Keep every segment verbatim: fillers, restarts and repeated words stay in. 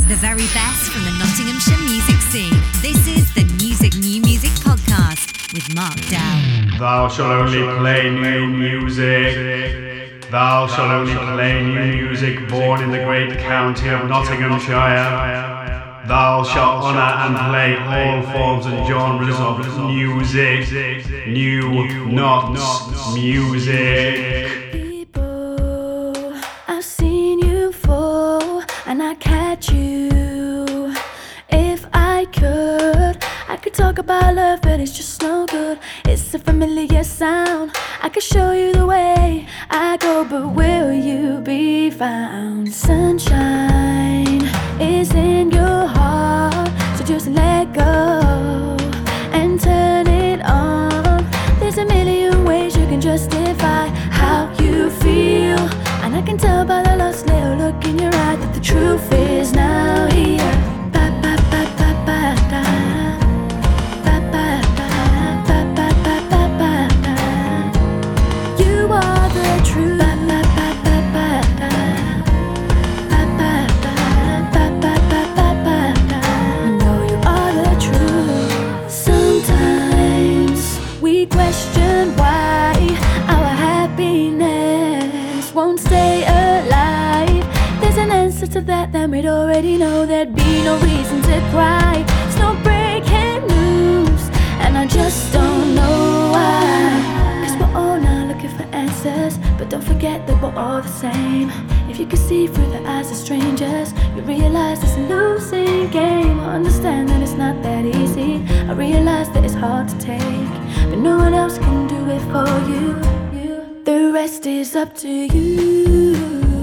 The very best from the Nottinghamshire music scene. This is the Music New Music Podcast with Mark Dow. Thou shalt only play new music. Thou shalt only play new music born in the great county of Nottinghamshire. Thou shalt honour and play all forms and genres of music. New, not music. People, I've seen you fall, and I catch you. If I could, I could talk about love, but it's just no good. It's a familiar sound. I could show you the way I go, but will you be found? Sunshine is in your heart, so just let go and turn it on. There's a million ways you can justify how you feel, and I can tell by the lost little look in your eye that the truth is now here. Ba ba ba ba ba da. Ba ba ba ba ba ba ba ba da. You are the truth. Ba ba ba ba ba da. Ba ba ba ba ba ba ba ba da. I know you are the truth. Sometimes we question why our happiness won't stay alive. There's an answer to that, then we'd already know there'd be no reason to cry. It's no breaking news, and I just don't know why. Cause we're all now looking for answers, but don't forget that we're all the same. If you could see through the eyes of strangers, you realize it's a losing game. I understand that it's not that easy. I realize that it's hard to take, but no one else can do it for you. The rest is up to you.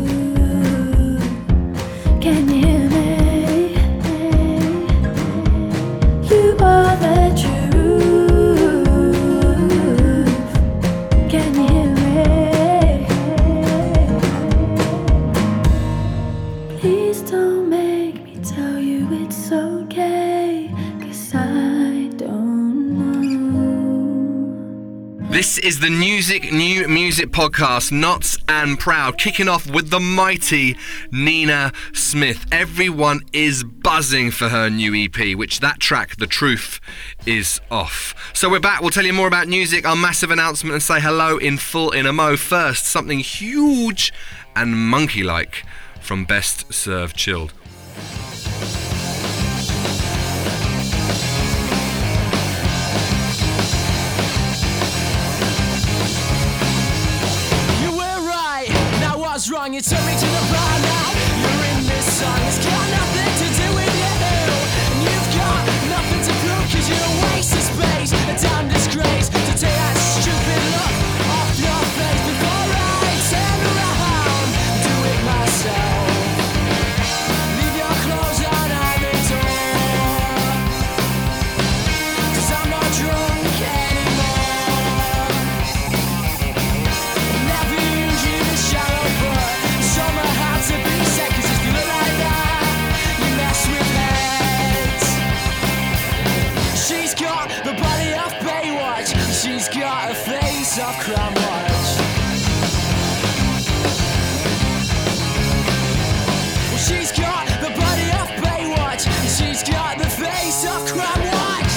Can you hear me? You are the truth. Can you hear me? Please don't make me tell you it's okay, 'cause I don't know. This is the Music New Music Podcast, Nots and Proud, kicking off with the mighty Nina Smith. Everyone is buzzing for her new E P, which that track, The Truth, is off. So we're back. We'll tell you more about music, our massive announcement, and say hello in full in a mo. First, something huge and monkey-like from Best Served Chilled. Wrong, you took me to the bar now. You're in this song, it's got nothing to do with you. And you've got nothing to prove, cause you're a waste of space, a damn disgrace. To take that stupid look off your face before I turn around and do it myself. Leave your clothes on at the door, cause I'm not drunk anymore. Never use you to shallow. Summer had to be said, cause if you look like that, you mess with heads. She's got the body of Baywatch, she's got a face of Cramwatch. Well, she's got the body of Baywatch, she's got the face of Cramwatch.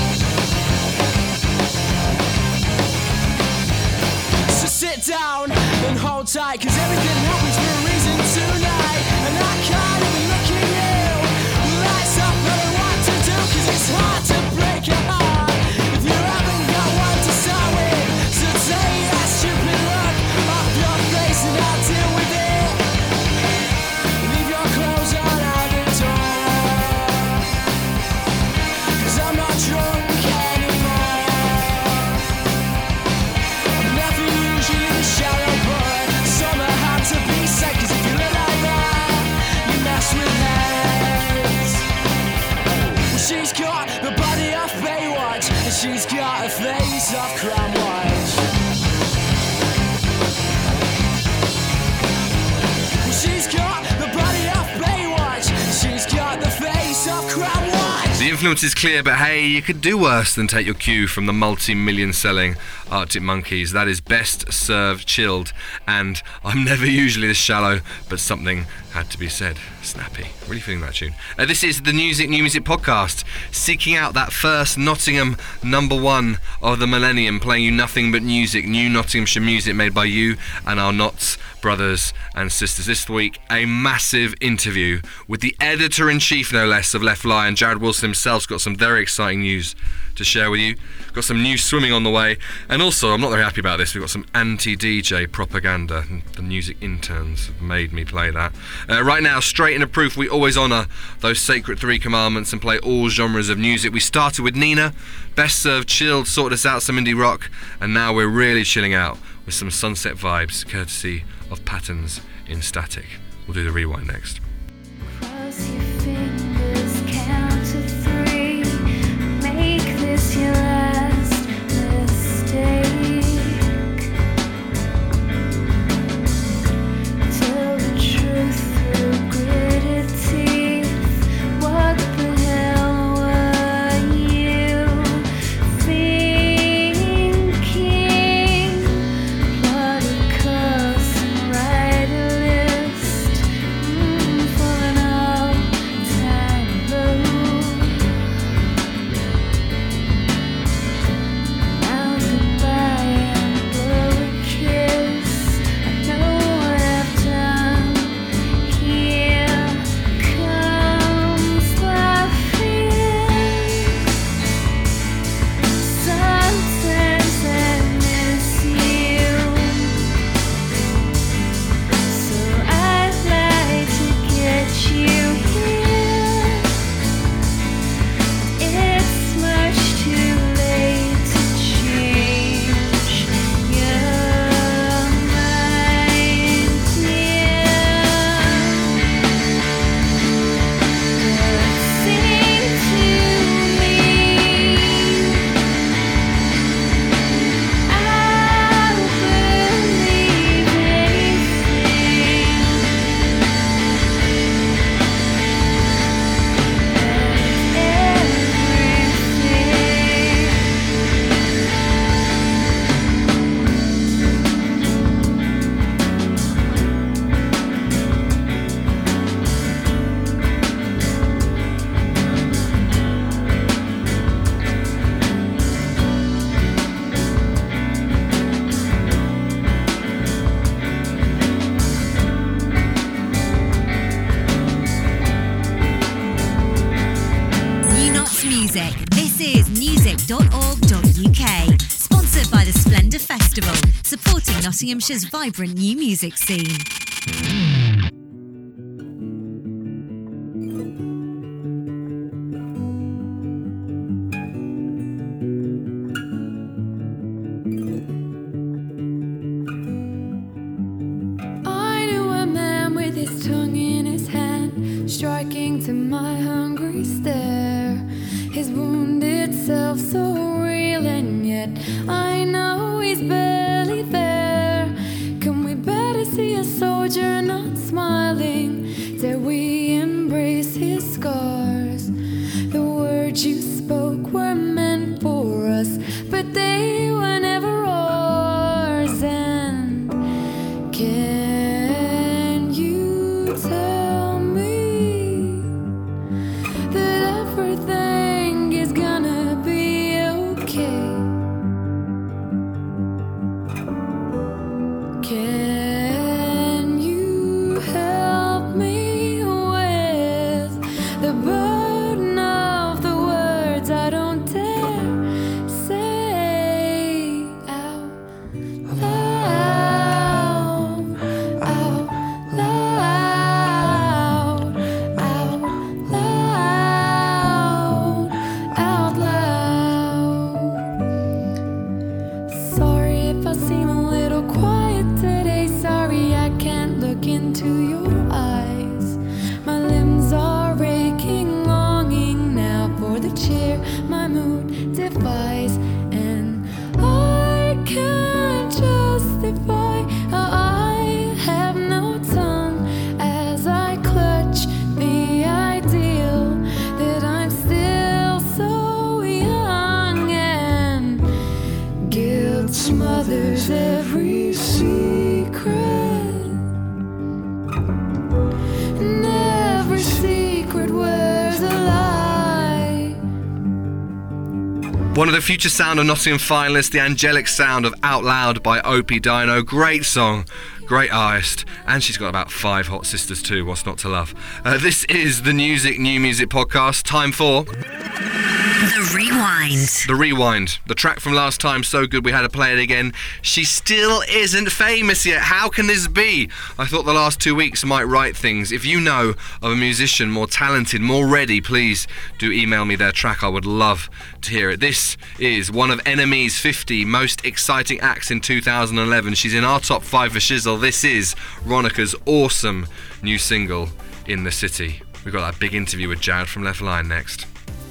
So sit down and hold tight, cause everything happens for a reason tonight. And I can't even look at you. Lights up, I don't want to do, cause it's hard to break your heart if you haven't got one to start with. So take that stupid look off your face and I'll deal with it. Leave your clothes on at the door, cause I'm not drunk anymore. I've never used you in the shallow, but summer had to be said, cause if you look like that, you mess with heads. Well, she's got the body of Baywatch, and she's got a face of Cramwatch. Well, she's got the body of Baywatch, and she's got the face of Cramwatch. The influence is clear, but hey, you could do worse than take your cue from the multi-million selling Arctic Monkeys. That is Best Served Chilled, and I'm never usually this shallow, but something Had to be said. Snappy. Really feeling that tune. Uh, this is the Music New Music podcast, seeking out that first Nottingham number one of the millennium, playing you nothing but music, new Nottinghamshire music made by you and our Notts brothers and sisters. This week, a massive interview with the editor-in-chief, no less, of Left Lion. Jared Wilson himself's got some very exciting news to share with you. Got some new swimming on the way, and also, I'm not very happy about this, we've got some anti-D J propaganda. The music interns have made me play that. Uh, right now, straight into proof, we always honour those sacred three commandments and play all genres of music. We started with Nina, best served, chilled, sorted us out some indie rock, and now we're really chilling out with some sunset vibes, courtesy of Patterns in Static. We'll do the rewind next. Cross your fingers, count to three. Make this your last mistake. Tell the truth through gritted teeth. What the hell were you thinking? Plot a curse and write a list. Mm, for an all-time low. Now goodbye and blow a kiss. I know what I've done. Here comes the fear. Sometimes I miss you, so I'd like to get you here. It's much too late to change your mind, dear. Sing to me. I'll believe New Nots Music. This is music dot org dot U K. Sponsored by the Splendour Festival, supporting Nottinghamshire's vibrant new music scene. I knew a man with his tongue in his hand, striking to my hungry stare. His wounded self so real, and yet I know he's barely there. Can we better see a soldier not smiling? Dare we embrace his scars? The words you spoke were meant for us, but they were never ours. And can you tell me that everything is gonna be okay? Can you help me with the burden of the words I don't dare say out loud, out loud, out loud, out loud. Sorry if I seem a little quiet today. Sorry I can't look into your eyes. My limbs are aching One of the future sound of Nottingham finalists, the angelic sound of Out Loud by Opie Dino. Great song, great artist, and she's got about five hot sisters too. What's not to love? Uh, this is the Music New Music podcast. Time for The Rewind. The Rewind. The track from last time, so good we had to play it again. She still isn't famous yet. How can this be? I thought the last two weeks might right things. If you know of a musician more talented, more ready, please do email me their track. I would love to hear it. This is one of N M E's fifty most exciting acts in two thousand eleven. She's in our top five for Shizzle. This is Ronica's awesome new single, In the City. We've got that big interview with Jared from Left Line next.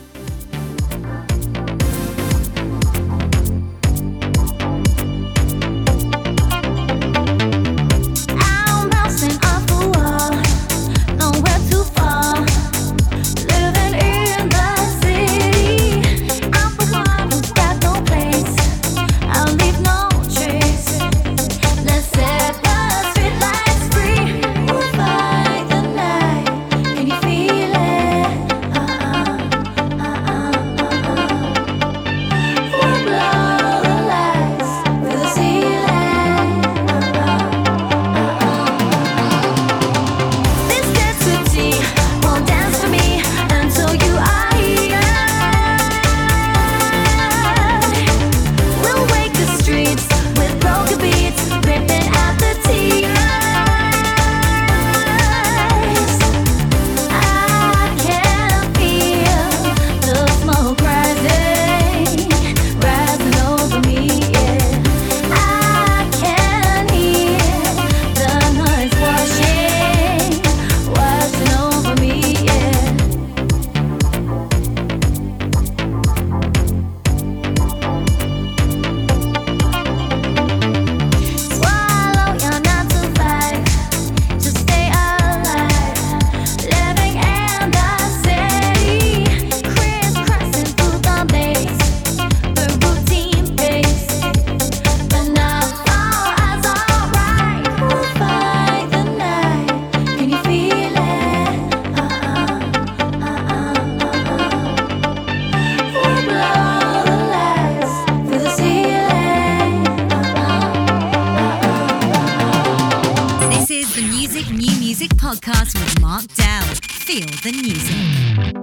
Podcast with Mark Dell. Feel the music.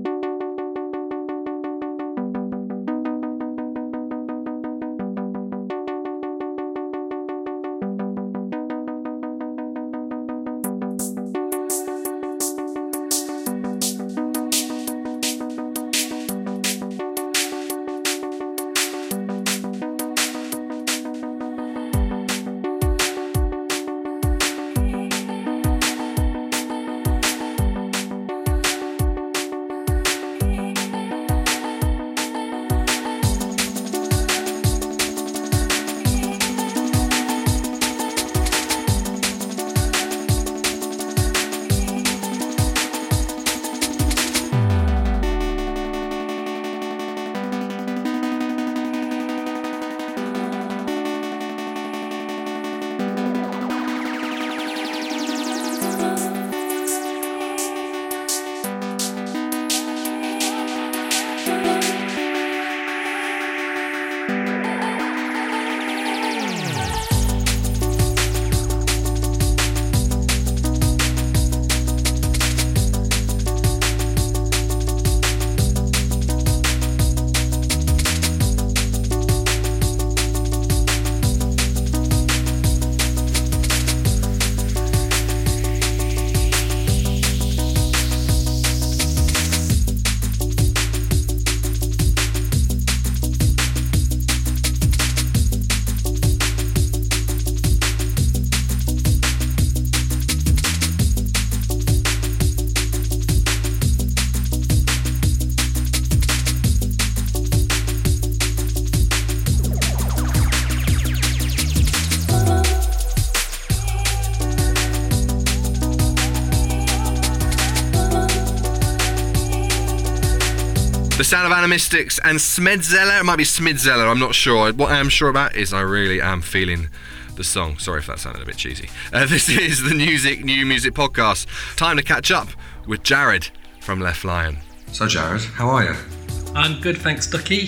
The sound of Animystics and Smedzeller. It might be Smidzeller, I'm not sure. What I am sure about is I really am feeling the song. Sorry if that sounded a bit cheesy. Uh, this is the Music New Music podcast. Time to catch up with Jared from Left Lion. So Jared, how are you? I'm good, thanks, Ducky.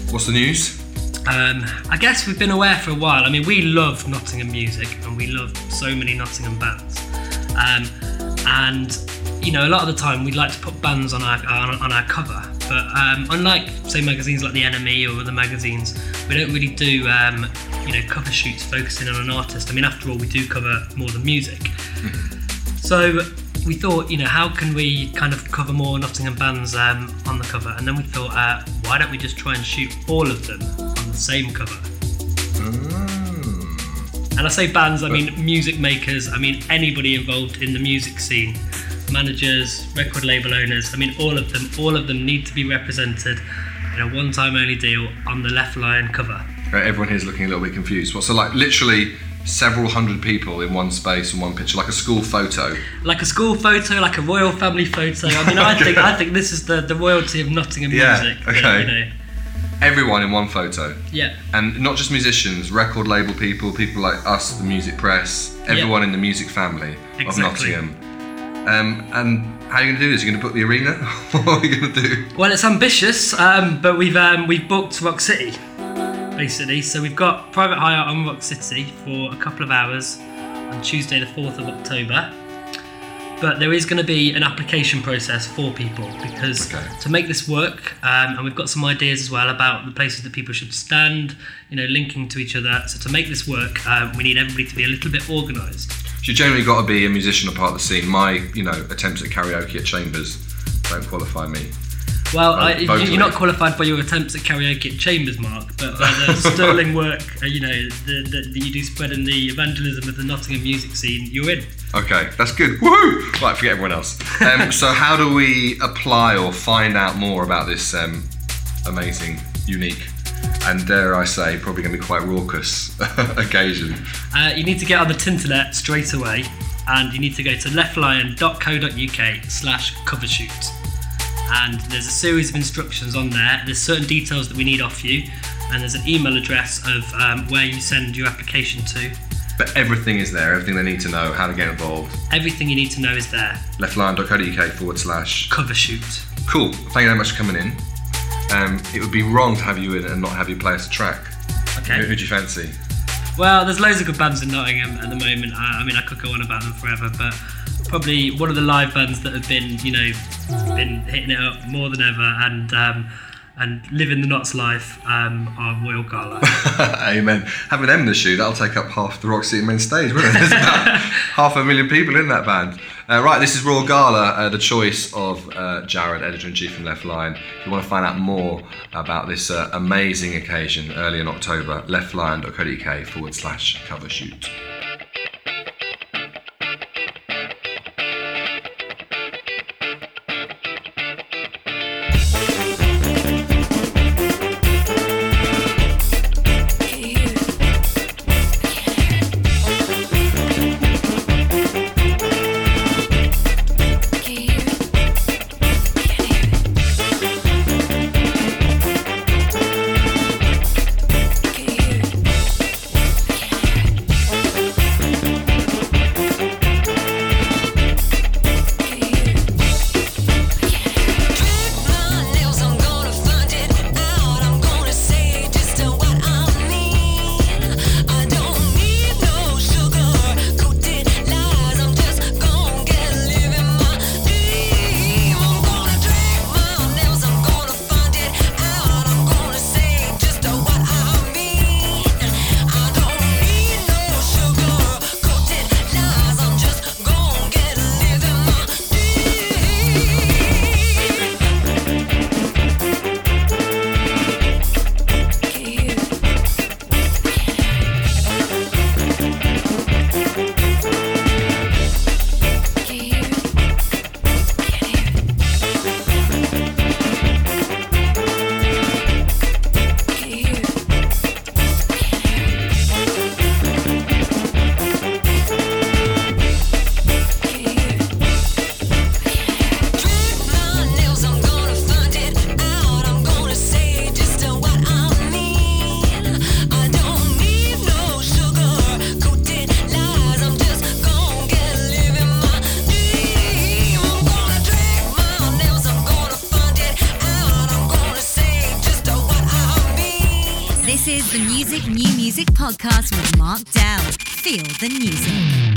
What's the news? Um, I guess we've been aware for a while. I mean, we love Nottingham music and we love so many Nottingham bands. Um, and, you know, a lot of the time we'd like to put bands on our on, on our cover. But um, unlike, say, magazines like The Enemy or other magazines, we don't really do, um, you know, cover shoots focusing on an artist. I mean, after all, we do cover more than music. So we thought, you know, how can we kind of cover more Nottingham bands um, on the cover? And then we thought, uh, why don't we just try and shoot all of them on the same cover? Mm. And I say bands, I mean music makers, I mean anybody involved in the music scene. Managers, record label owners, I mean all of them, all of them need to be represented in a one-time only deal on the Left Lion cover. Right, everyone here's looking a little bit confused. What, so like literally several hundred people in one space and one picture, like a school photo? Like a school photo, like a royal family photo. I mean, I think I think this is the, the royalty of Nottingham yeah, music. Okay. That, you know. Everyone in one photo. Yeah. And not just musicians, record label people, people like us, the music press, everyone yeah. in the music family exactly. of Nottingham. Um, and how are you going to do this? Are you going to book the arena? What are you going to do? Well, it's ambitious, um, but we've um, we've booked Rock City, basically. So we've got private hire on Rock City for a couple of hours on Tuesday the fourth of October. But there is going to be an application process for people because okay. to make this work, um, and we've got some ideas as well about the places that people should stand, you know, linking to each other. So to make this work, um, we need everybody to be a little bit organised. So you generally got to be a musician or part of the scene. My, you know, attempts at karaoke at Chambers don't qualify me. Well, I, you're not qualified by your attempts at karaoke at Chambers, Mark, but by the sterling work, uh, you know, that you do spreading the evangelism of the Nottingham music scene, you're in. Okay, that's good. Woohoo! Right, forget everyone else. Um, so how do we apply or find out more about this um, amazing, unique, and dare I say, probably going to be quite raucous occasion? Uh, you need to get on the Tinternet straight away, and you need to go to leftlion.co.uk slash cover shoot. And there's a series of instructions on there. There's certain details that we need off you, and there's an email address of um, where you send your application to. But everything is there, everything they need to know, how to get involved. Everything you need to know is there. leftlion.co.uk forward slash cover shoot. Cool. Thank you very much for coming in. Um, it would be wrong to have you in and not have you play us a track. Okay. Who, who do you fancy? Well, there's loads of good bands in Nottingham at the moment. I, I mean, I could go on about them forever, but probably one of the live bands that have been, you know, been hitting it up more than ever and um, and living the Knots life um, are Royal Gala. Amen. Having them in the shoe, that'll take up half the Rock City main stage, won't it? There's about half a million people in that band. Uh, right, this is Royal Gala, uh, the choice of uh, Jared, editor-in-chief from Left Lion. If you want to find out more about this uh, amazing occasion early in October, leftlion.co.uk forward slash cover shoot. the Music New Music podcast with Mark Dell. Feel the music.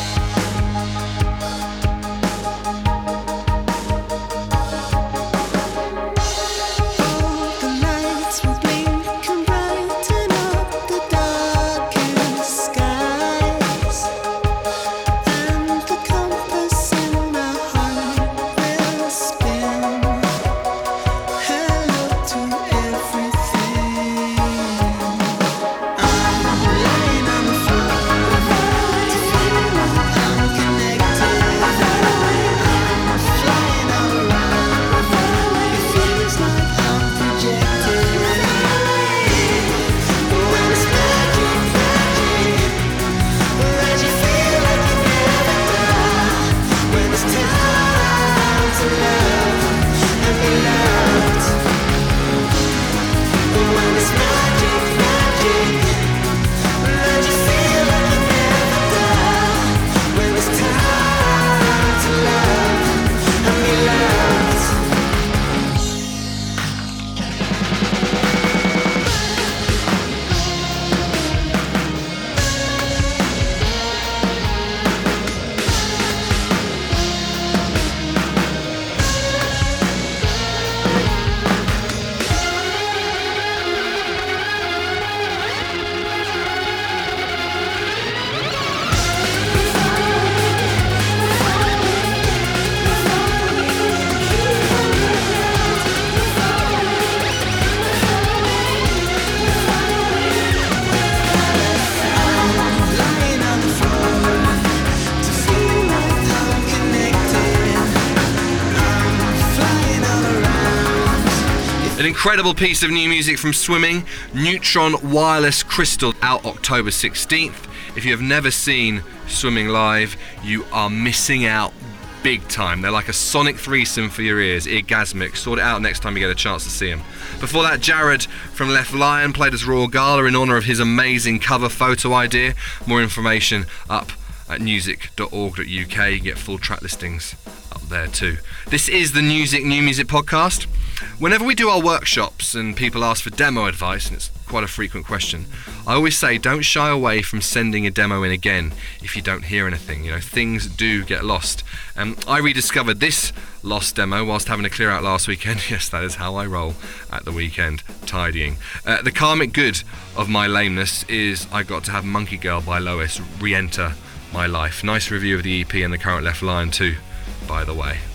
An incredible piece of new music from Swimming, Neutron Wireless Crystal, out October sixteenth. If you have never seen Swimming live, you are missing out big time. They're like a sonic threesome for your ears, eargasmic. Sort it out next time you get a chance to see them. Before that, Jared from Left Lion played us Royal Gala in honour of his amazing cover photo idea. More information up at music dot org dot U K. You get full track listings up there too. This is the Music New Music podcast. Whenever we do our workshops and people ask for demo advice, and it's quite a frequent question, I always say don't shy away from sending a demo in again if you don't hear anything. You know, things do get lost. Um, I rediscovered this lost demo whilst having to clear out last weekend. Yes, that is how I roll at the weekend, tidying. Uh, the karmic good of my lameness is I got to have Monkey Girl by Lois re-enter my life. Nice review of the E P and the current Left Line too, by the way.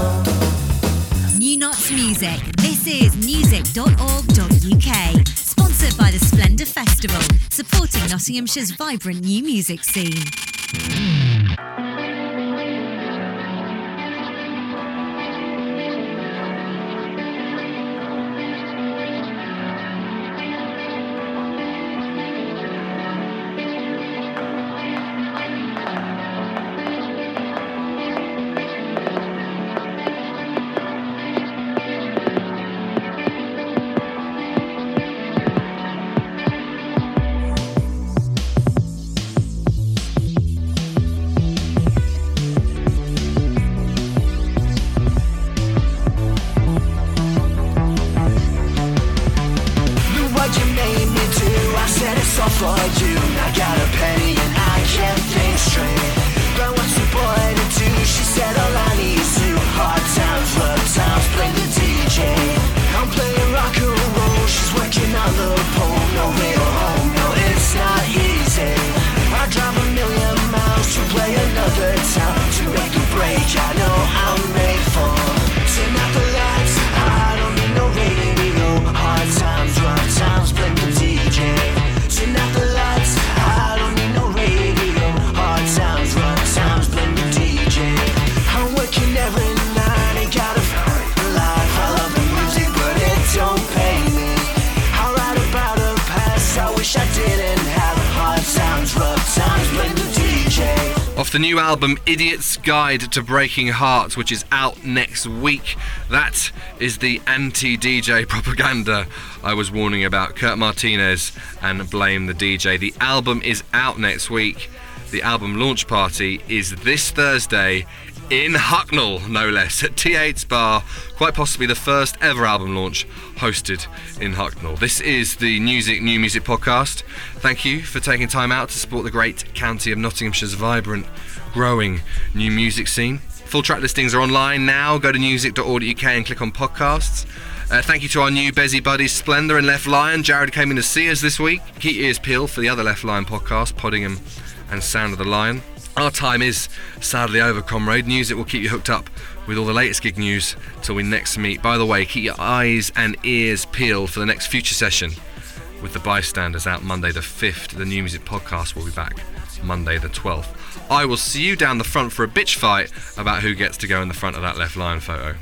Music. This is music dot org dot U K. Sponsored Sponsored by the Splendour Festival, supporting Nottinghamshire's vibrant new music scene. The new album Idiot's Guide to Breaking Hearts, which is out next week. That is the anti-D J propaganda I was warning about. Kurt Martinez and Blame the D J. The album is out next week. The album launch party is this Thursday in Hucknall, no less, at T eight's Bar. Quite possibly the first ever album launch hosted in Hucknall. This is the Music New Music podcast. Thank you for taking time out to support the great county of Nottinghamshire's vibrant, growing new music scene. Full track listings are online now. Go to music dot org dot U K and click on podcasts. Uh, thank you to our new Bezzy buddies Splendour and Left Lion. Jared came in to see us this week. Keep your ears peeled for the other Left Lion podcast, Poddingham and Sound of the Lion. Our time is sadly over, comrade. Music will keep you hooked up with all the latest gig news till we next meet. By the way, keep your eyes and ears peeled for the next Future Session with the Bystanders out Monday the fifth. The New Music podcast will be back Monday the twelfth. I will see you down the front for a bitch fight about who gets to go in the front of that Left Lion photo.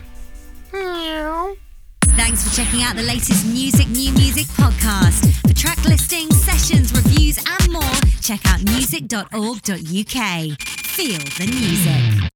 Meow. Thanks for checking out the latest Music New Music podcast. For track listings, sessions, reviews and more, check out music dot org dot U K. Feel the music.